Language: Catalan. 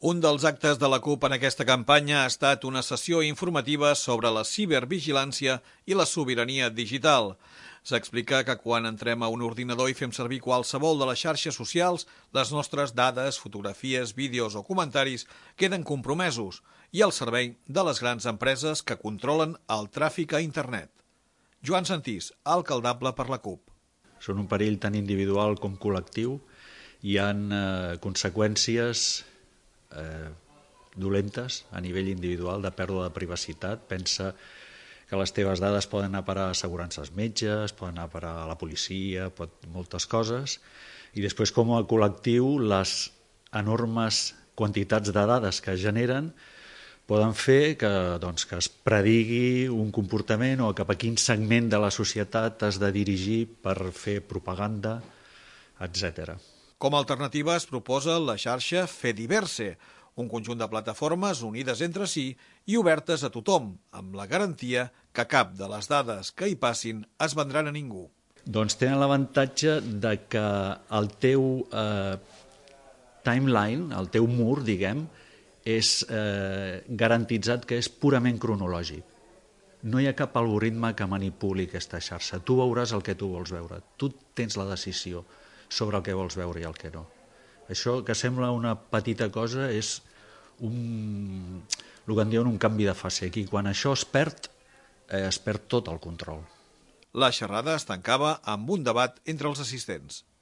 Un dels actes de la CUP en aquesta campanya ha estat una sessió informativa sobre la cibervigilància i la sobirania digital. S'explica que quan entrem a un ordinador i fem servir qualsevol de les xarxes socials, les nostres dades, fotografies, vídeos o comentaris queden compromesos i al servei de les grans empreses que controlen el tràfic a internet. Joan Santís, alcaldable per la CUP. Són un perill tan individual com col·lectiu. Hi ha conseqüències dolentes a nivell individual de pèrdua de privacitat. Pensa que les teves dades poden anar a parar a assegurances metges, poden anar a parar a la policia, moltes coses. I després, com a col·lectiu, les enormes quantitats de dades que es generen poden fer que es predigui un comportament o cap a quin segment de la societat has de dirigir per fer propaganda, etc. Com a alternativa es proposa la xarxa Fediverse, un conjunt de plataformes unides entre si i obertes a tothom, amb la garantia que cap de les dades que hi passin es vendran a ningú. Doncs tenen l'avantatge de que el teu timeline, el teu mur, diguem, és garantitzat que és purament cronològic. No hi ha cap algoritme que manipuli aquesta xarxa. Tu veuràs el que tu vols veure. Tu tens la decisió sobre el que vols veure i el que no. Això, que sembla una petita cosa, és el que en diuen un canvi de fase. Aquí, quan això es perd tot el control. La xerrada es tancava amb un debat entre els assistents.